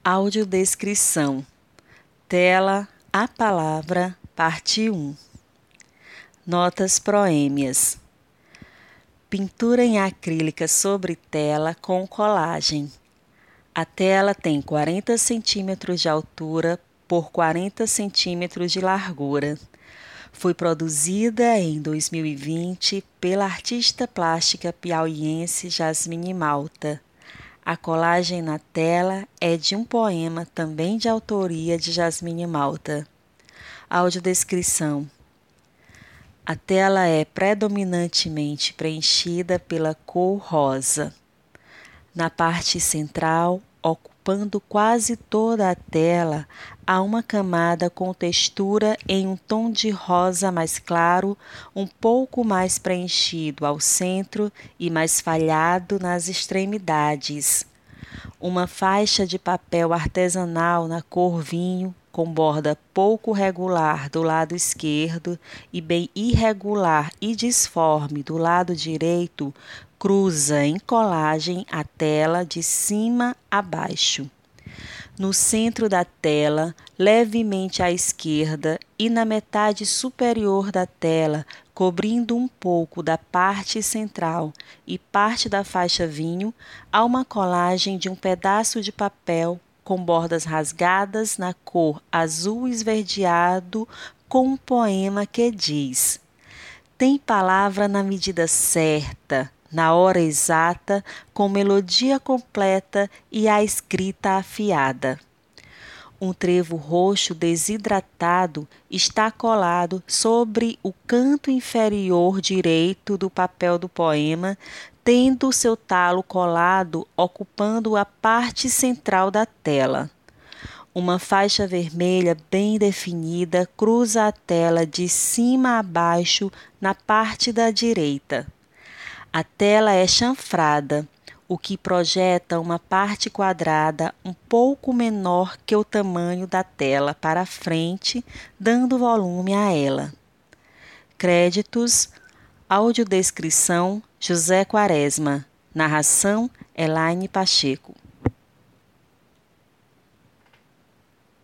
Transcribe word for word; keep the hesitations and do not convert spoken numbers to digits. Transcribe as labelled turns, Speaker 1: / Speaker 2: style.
Speaker 1: Audiodescrição. Tela, a palavra, parte um. Notas proêmias. Pintura em acrílica sobre tela com colagem. A tela tem quarenta centímetros de altura por quarenta centímetros de largura. Foi produzida em dois mil e vinte pela artista plástica piauiense Jasmine Malta. A colagem na tela é de um poema também de autoria de Jasmine Malta. Audiodescrição. A tela é predominantemente preenchida pela cor rosa. Na parte central, ocupando quase toda a tela, há uma camada com textura em um tom de rosa mais claro, um pouco mais preenchido ao centro e mais falhado nas extremidades. Uma faixa de papel artesanal na cor vinho, com borda pouco regular do lado esquerdo e bem irregular e disforme do lado direito, cruza em colagem a tela de cima a baixo. No centro da tela, levemente à esquerda e na metade superior da tela, cobrindo um pouco da parte central e parte da faixa vinho, há uma colagem de um pedaço de papel com bordas rasgadas na cor azul esverdeado com um poema que diz: tem palavra na medida certa, na hora exata, com melodia completa e a escrita afiada. Um trevo roxo desidratado está colado sobre o canto inferior direito do papel do poema, tendo seu talo colado ocupando a parte central da tela. Uma faixa vermelha bem definida cruza a tela de cima a baixo na parte da direita. A tela é chanfrada, o que projeta uma parte quadrada um pouco menor que o tamanho da tela para frente, dando volume a ela. Créditos: audiodescrição José Quaresma. Narração Elaine Pacheco.